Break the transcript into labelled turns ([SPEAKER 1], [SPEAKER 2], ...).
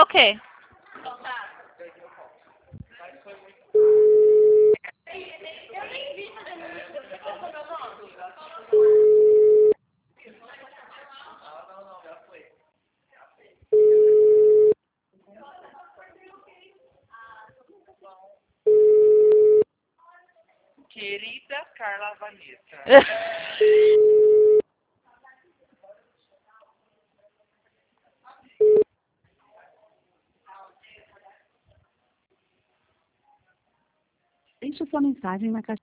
[SPEAKER 1] quê?
[SPEAKER 2] Querida Carla Vanessa.
[SPEAKER 3] Deixe sua mensagem na caixa.